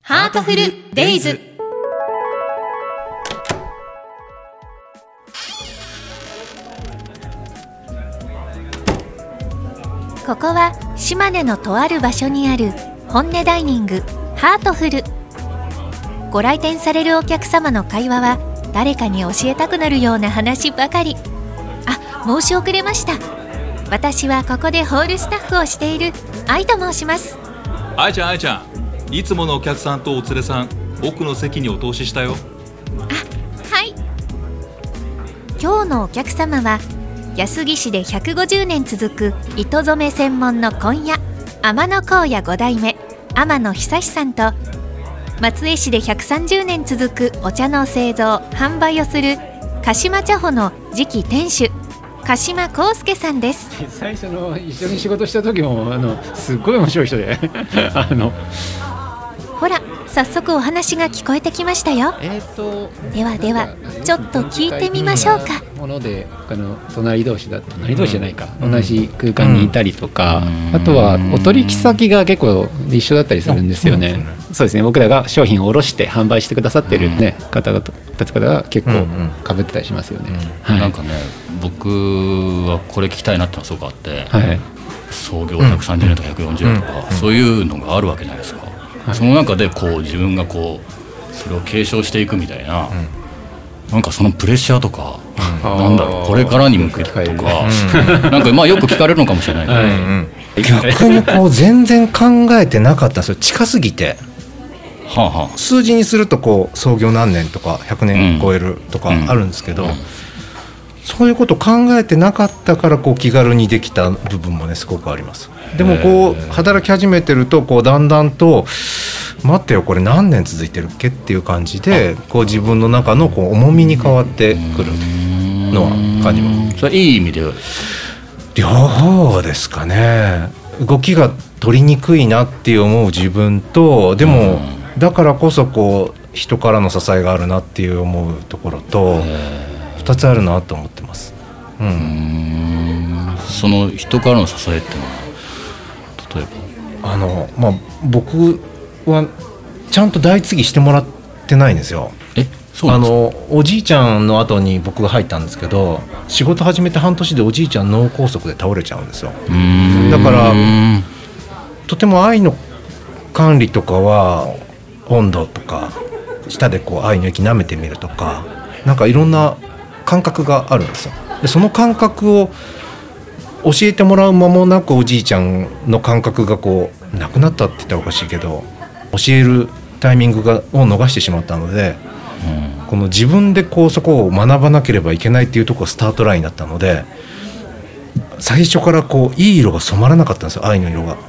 ハートフルデイズ。ここは島根のとある場所にある本音ダイニングハートフル。ご来店されるお客様の会話は誰かに教えたくなるような話ばかり。申し遅れました。私はここでホールスタッフをしている愛と申します。 愛ちゃん、いつものお客さんとお連れさん、奥の席にお通ししたよ。 はい。今日のお客様は安来市で150年続く糸染め専門の紺屋天野幸屋5代目天野久さんと、松江市で130年続くお茶の製造販売をする鹿島茶穂の次期店主鹿島康介さんです。 最初の一緒に仕事した時もすっごい面白い人でほら、早速お話が聞こえてきましたよ。ではちょっと聞いてみましょうか。 もので隣同士じゃないか、同じ空間にいたりとか、あとはお取引先が結構一緒だったりするんですよね。そうですね、僕らが商品を卸して販売してくださってる、方々が結構被ってたりしますよね。 なんかね、僕はこれ聞きたいなってのがすごくあって、創業130年とか140年とか、そういうのがあるわけじゃないですか。その中で自分がそれを継承していくみたいな、なんかそのプレッシャーとか、なんだろう、これからに向けてとか、なんかよく聞かれるのかもしれないけど、 逆に全然考えてなかったんですよ。近すぎて。数字にすると創業何年とか100年超えるとかあるんですけど、そういうこと考えてなかったから気軽にできた部分もね、すごくあります。でも働き始めてるとだんだんと待ってよ、これ何年続いてるっけっていう感じで自分の中の重みに変わってくるのは感じます。 それいい意味で両方ですかね。動きが取りにくいなって思う自分と、でもだからこそ人からの支えがあるなっていう思うところと2つあるなと思ってます。 その人からの支えっていうのは例えば僕はちゃんと代継ぎしてもらってないんですよ。 そうなんですか？ おじいちゃんの後に僕が入ったんですけど、仕事始めて半年でおじいちゃん脳梗塞で倒れちゃうんですよ。だからとても愛の管理とかは温度とか舌で愛の液舐めてみるとか、なんかいろんな感覚があるんですよ。でその感覚を教えてもらう間もなく、おじいちゃんの感覚がなくなったって言ったらおかしいけど、教えるタイミングを逃してしまったので、自分でそこを学ばなければいけないっていうところがスタートラインだったので、最初からいい色が染まらなかったんですよ、愛の色が。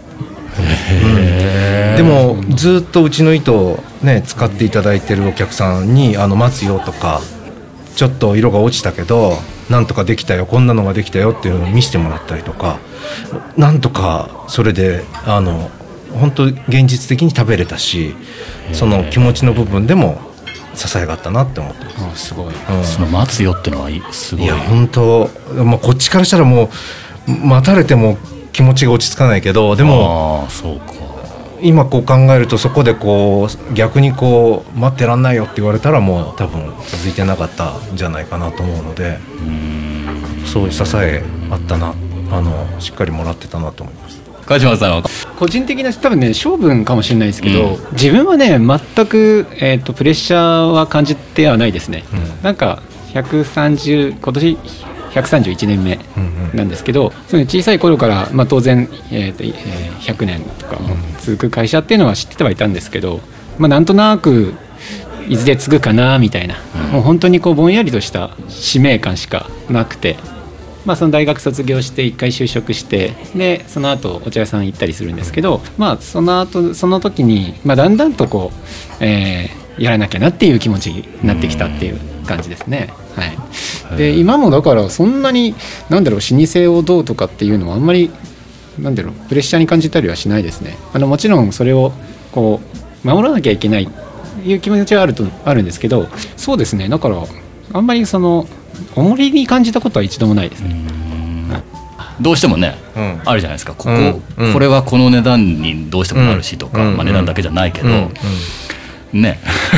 でもずっとうちの糸を使っていただいてるお客さんに待つよとか、ちょっと色が落ちたけどなんとかできたよ、こんなのができたよっていうのを見せてもらったりとか、なんとかそれで本当現実的に食べれたし、その気持ちの部分でも支えがあったなって思ってます。 すごい、その待つよってのはすごい。 いや本当、こっちからしたらもう待たれても気持ちが落ち着かないけど、でもそうか、 今考えるとそこで逆に待ってらんないよって言われたら、もう多分続いてなかったんじゃないかなと思うので、そういう支えあったな、しっかりもらってたなと思います。 鹿島さんは個人的な多分ね、性分かもしれないですけど、自分はね全く、プレッシャーは感じてはないですね。なんか今年131年目なんですけど、小さい頃から、当然、100年とかも続く会社っていうのは知ってはいたんですけど、なんとなくいずれ継ぐかなみたいな、もう本当にぼんやりとした使命感しかなくて、その大学卒業して1回就職して、でその後お茶屋さん行ったりするんですけど、その時に、だんだんとやらなきゃなっていう気持ちになってきたっていう感じですね。で今もだからそんなに老舗をどうとかっていうのはあんまりプレッシャーに感じたりはしないですね。もちろんそれを守らなきゃいけないいう気持ちはあるんですけど、そうですね、だからあんまり重りに感じたことは一度もないですね。 どうしてもね、あるじゃないですか。これはこの値段にどうしてもなるしとか、まあ、値段だけじゃないけど、ね、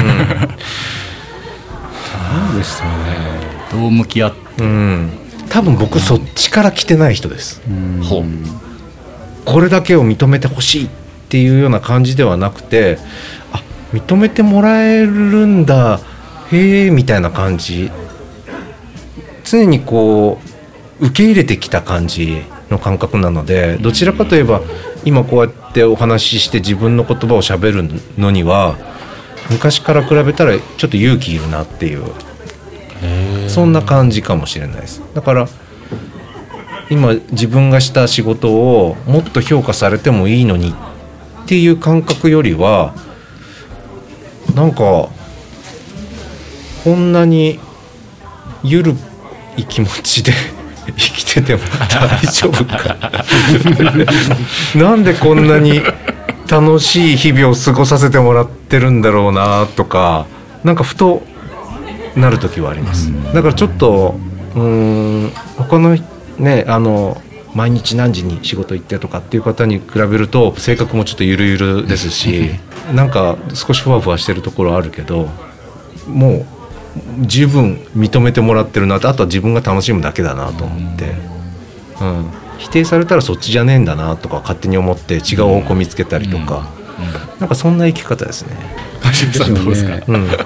そうですよね。 どう向き合って、 多分僕そっちから来てない人です。これだけを認めてほしいっていうような感じではなくて、あ、認めてもらえるんだ、へえみたいな感じ、常にこう受け入れてきた感じの感覚なので、どちらかといえば今こうやってお話しして自分の言葉をしゃべるのには昔から比べたらちょっと勇気いるなっていう、そんな感じかもしれないです。だから今自分がした仕事をもっと評価されてもいいのにっていう感覚よりは、なんかこんなにゆるい気持ちで生きてても大丈夫かなんでこんなに楽しい日々を過ごさせてもらってるんだろうなとか、なんかふとなる時はあります。だからちょっと他のね、毎日何時に仕事行ってとかっていう方に比べると性格もちょっとゆるゆるですし、なんか少しふわふわしてるところあるけど、もう十分認めてもらってるなって、あとは自分が楽しむだけだなと思って、否定されたらそっちじゃねえんだなとか勝手に思って違う方向見つけたりとか、なんかそんな生き方ですね。 ですよね。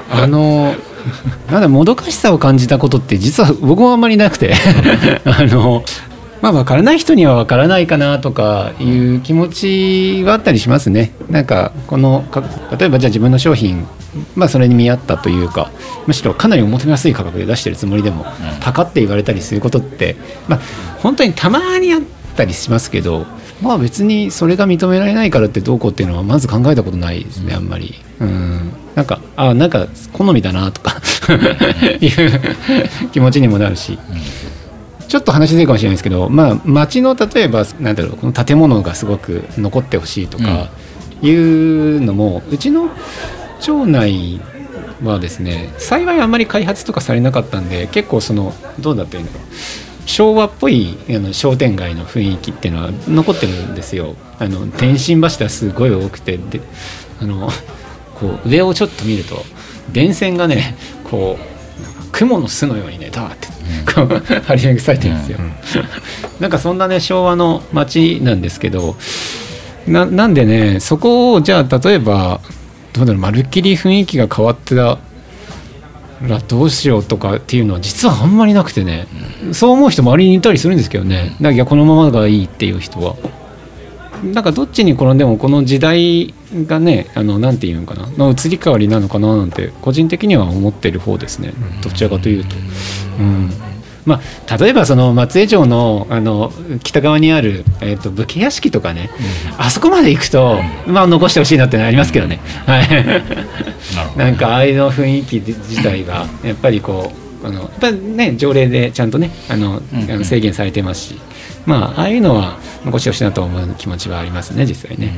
なんだもどかしさを感じたことって実は僕もあんまりなくてまあ分からない人には分からないかなとかいう気持ちはあったりしますね。なんか例えばじゃあ自分の商品、まあそれに見合ったというか、むしろかなりお求めやすい価格で出してるつもりでも高って言われたりすることって、まあ本当にたまにあったりしますけど、まあ別にそれが認められないからってどうこうっていうのはまず考えたことないですね、あんまり。なんか好みだなとかいう気持ちにもなるし、ちょっと話ずれるかもしれないですけど、まあ街の例えばなんだろう、この建物がすごく残ってほしいとかいうのも、うちの町内はですね、幸いあんまり開発とかされなかったんで、結構どうだったらいいのか、昭和っぽい商店街の雰囲気っていうのは残ってるんですよ。電信柱すごい多くて、でこう上をちょっと見ると電線がね、こう雲の巣のようにねダーってこう張り巡らされてるんですよ。なんかそんなね昭和の街なんですけど、なんでね、そこをじゃあ例えばどうだろう、まるっきり雰囲気が変わってたらどうしようとかっていうのは実はあんまりなくてね、そう思う人周りにいたりするんですけどね。だからこのままがいいっていう人は、なんかどっちに転んでもこの時代がね、なんていうのかなの移り変わりなのかななんて個人的には思ってる方ですね、どちらかというと。まあ、例えば松江城の北側にある、武家屋敷とかね、あそこまで行くと、まあ、残してほしいなってのありますけどね、はい、なんかああいうの雰囲気自体がやっぱりこうやっぱりね条例でちゃんとね制限されてますし、まあああいうのは残してほしいなと思う気持ちはありますね、実際ね。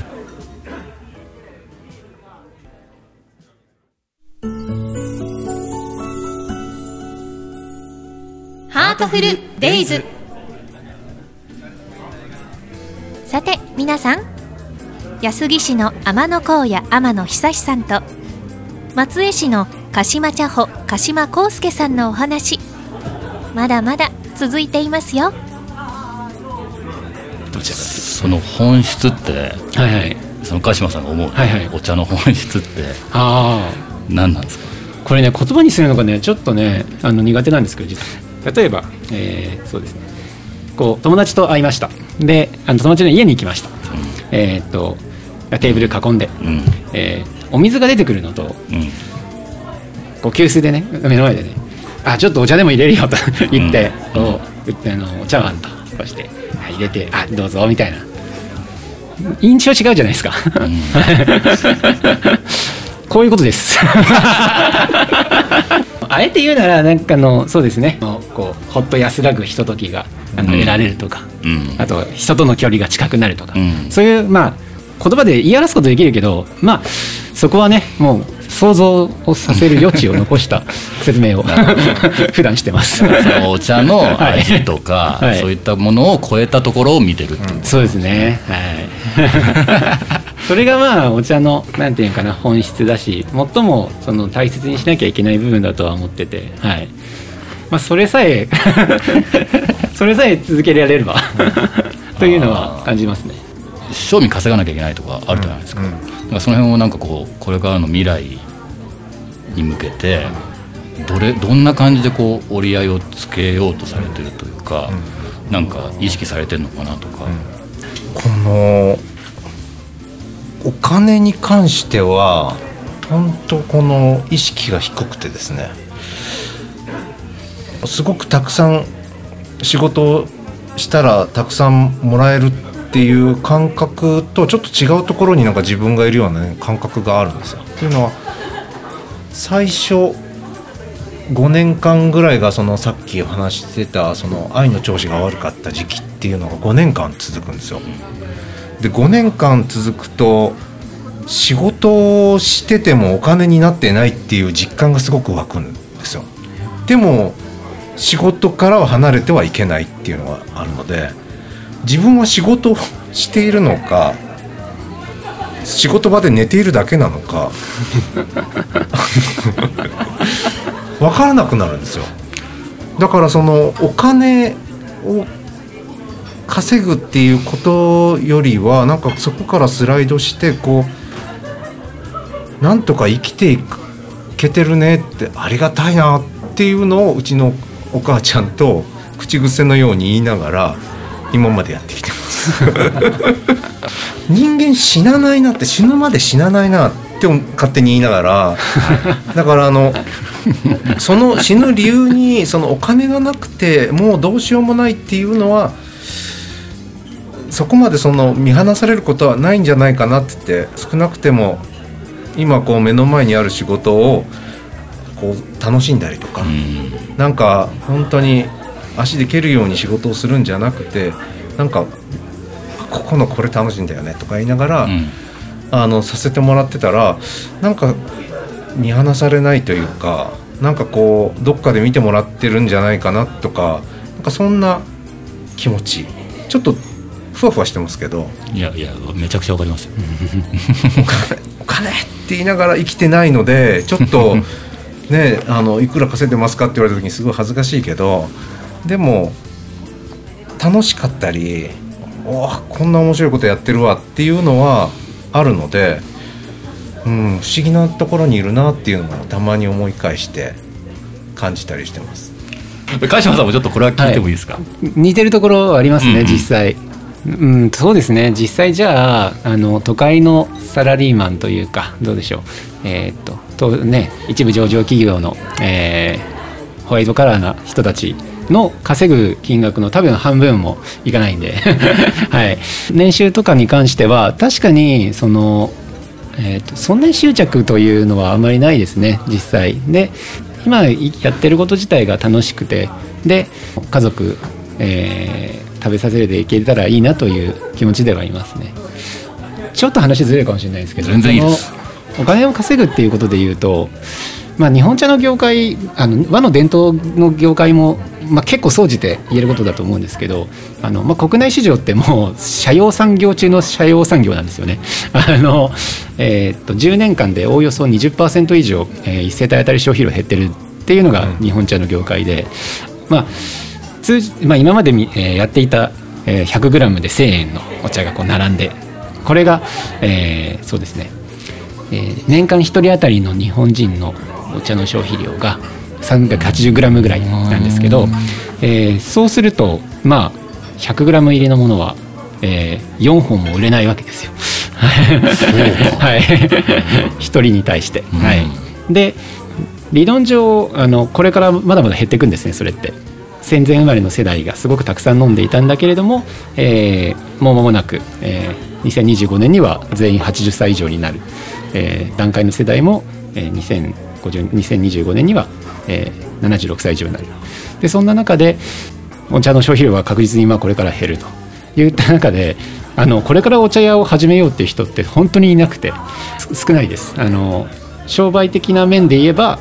ハートフルデイズ。さて皆さん、安来市の天野幸也天野久さんと松江市の鹿島茶穂鹿島康介さんのお話、まだまだ続いていますよ。 その本質って、はいはい、その鹿島さんが思う、はいはい、お茶の本質って何なんですか？ これね、言葉にするのがねちょっとね苦手なんですけど、実は例えば、そうですね、こう友達と会いました。で友達の家に行きました。テーブル囲んで、お水が出てくるのと、こう急須でね目の前でね、ちょっとお茶でも入れるよと言って、お茶碗とこうして、入れて、どうぞみたいな印象違うじゃないですか。こういうことです。あえて言うならなんかそうですね、こうほっと安らぐひとときが得られるとか、あと人との距離が近くなるとか、そういうまあ言葉で言い表すことできるけど、まあそこはねもう想像をさせる余地を残した説明を普段してます。 そのお茶の味とか、はい、そういったものを超えたところを見てるっていう、 そうですね、はいそれがまあお茶のなんていうかな本質だし、最もその大切にしなきゃいけない部分だとは思ってて、はい、まあ、それさえ続けられればというのは感じますね。 賞味稼がなきゃいけないとかあるじゃないですか、だからその辺をなんかこれからの未来に向けてどんな感じで折り合いをつけようとされてるというか、なんか意識されてるのかなとか、 このお金に関しては本当この意識が低くてですね、すごくたくさん仕事をしたらたくさんもらえるっていう感覚とちょっと違うところになんか自分がいるような、ね、感覚があるんですよ。というのは最初5年間ぐらいがそのさっきお話してたその愛の調子が悪かった時期っていうのが5年間続くんですよ。で5年間続くと仕事をしててもお金になってないっていう実感がすごく湧くんですよ。でも仕事からは離れてはいけないっていうのがあるので、自分は仕事をしているのか仕事場で寝ているだけなのか分からなくなるんですよ。だからそのお金を稼ぐっていうことよりはなんかそこからスライドしてなんとか生きていけてるねってありがたいなっていうのをうちのお母ちゃんと口癖のように言いながら今までやってきてます人間死なないなって、死ぬまで死なないなって勝手に言いながらだからその死ぬ理由にそのお金がなくてもうどうしようもないっていうのはそこまでその見放されることはないんじゃないかなって言って、少なくても今目の前にある仕事を楽しんだりとか、なんか本当に足で蹴るように仕事をするんじゃなくて、なんかここのこれ楽しいんだよねとか言いながら、させてもらってたらなんか見放されないというか、なんかどっかで見てもらってるんじゃないかなとか、なんかそんな気持ちちょっとふわふわしてますけど、 いやめちゃくちゃわかりますよお金って言いながら生きてないのでちょっとねいくら稼いでますかって言われた時にすごい恥ずかしいけど、でも楽しかったりこんな面白いことやってるわっていうのはあるので、不思議なところにいるなっていうのもたまに思い返して感じたりしてます。 川島さんもちょっとこれは聞いてもいいですか？ 似てるところありますね、実際。そうですね、実際じゃあ都会のサラリーマンというかどうでしょう、一部上場企業の、ホワイトカラーな人たちの稼ぐ金額の多分半分もいかないんで、はい、年収とかに関しては確かにそんなに執着というのはあまりないですね、実際で。今やってること自体が楽しくて、で家族、食べさせていけたらいいなという気持ちではいますね。ちょっと話ずれるかもしれないですけど、 全然いいです。 お金を稼ぐっていうことでいうと、日本茶の業界、和の伝統の業界も、結構総じて言えることだと思うんですけど、国内市場ってもう斜陽産業中の斜陽産業なんですよね。10年間でおおよそ 20% 以上、1世帯当たり消費量減ってるっていうのが日本茶の業界で、今までやっていた 100g で1000円のお茶が並んで、これが、そうですね、年間1人当たりの日本人のお茶の消費量が 380g ぐらいなんですけど、そうすると100g 入りのものは、4本も売れないわけですよはい、1人に対して、はい、で理論上これからまだまだ減っていくんですね。それって戦前生まれの世代がすごくたくさん飲んでいたんだけれども、もう間もなく、2025年には全員80歳以上になる、段階の世代も、2025年には、76歳以上になる。でそんな中でお茶の消費量は確実にこれから減るといった中で、これからお茶屋を始めようっていう人って本当にいなくて少ないです。 商売的な面で言えば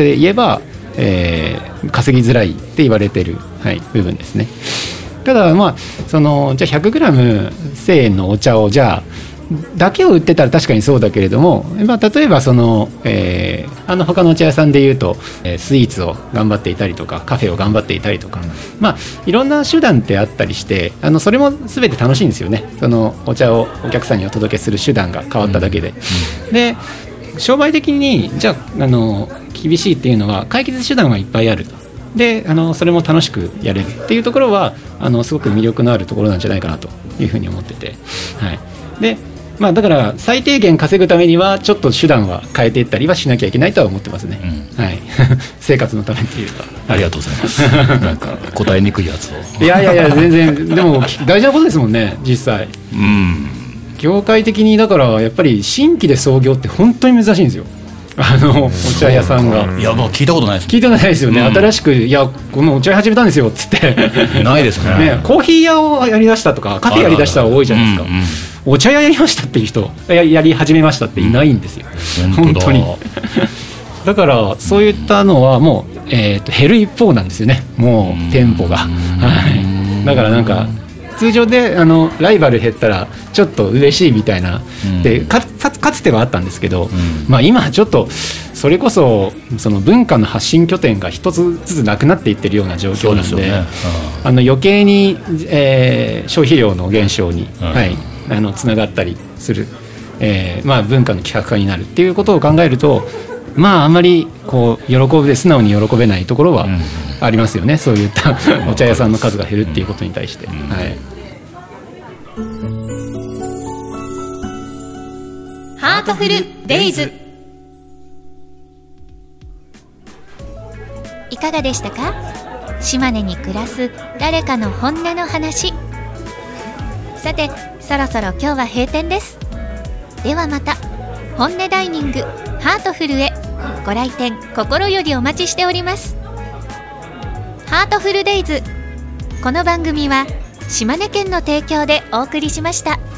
稼ぎづらいって言われてる、部分ですね。ただじゃあ 100g1000 円のお茶をだけを売ってたら確かにそうだけれども、例えば他のお茶屋さんでいうとスイーツを頑張っていたりとかカフェを頑張っていたりとか、いろんな手段ってあったりして、それも全て楽しいんですよね。そのお茶をお客さんにお届けする手段が変わっただけで、で商売的に厳しいっていうのは解決手段がいっぱいあると。でそれも楽しくやれるっていうところはすごく魅力のあるところなんじゃないかなというふうに思ってて、でだから最低限稼ぐためにはちょっと手段は変えていったりはしなきゃいけないとは思ってますね、生活のためっていうか。 ありがとうございますなんか答えにくいやつをいや全然でも大事なことですもんね実際。業界的にだからやっぱり新規で創業って本当に珍しいんですよ。お茶屋さんがいや聞いたことないです。 聞いたことないですよね、新しくこのお茶屋始めたんですよっつってないです ね。 コーヒー屋をやりだしたとかカフェやりだしたは多いじゃないですか。お茶屋やりましたっていう人やり始めましたっていないんですよ、本当にだからそういったのはもう、減る一方なんですよね、もう店舗が、だからなんか通常でライバル減ったらちょっと嬉しいみたいな、でかつてはあったんですけど、今ちょっとそれこそその文化の発信拠点が一つずつなくなっていってるような状況なので、余計に、消費量の減少に、つながったりする、文化の希薄化になるっていうことを考えると、あんまりこう素直に喜べないところはありますよね、そういったお茶屋さんの数が減るっていうことに対して、 ハートフルデイズ、いかがでしたか？島根に暮らす誰かの本音の話。さてそろそろ今日は閉店です。ではまた本音ダイニングハートフルへご来店心よりお待ちしております。ハートフルデイズ、この番組は島根県の提供でお送りしました。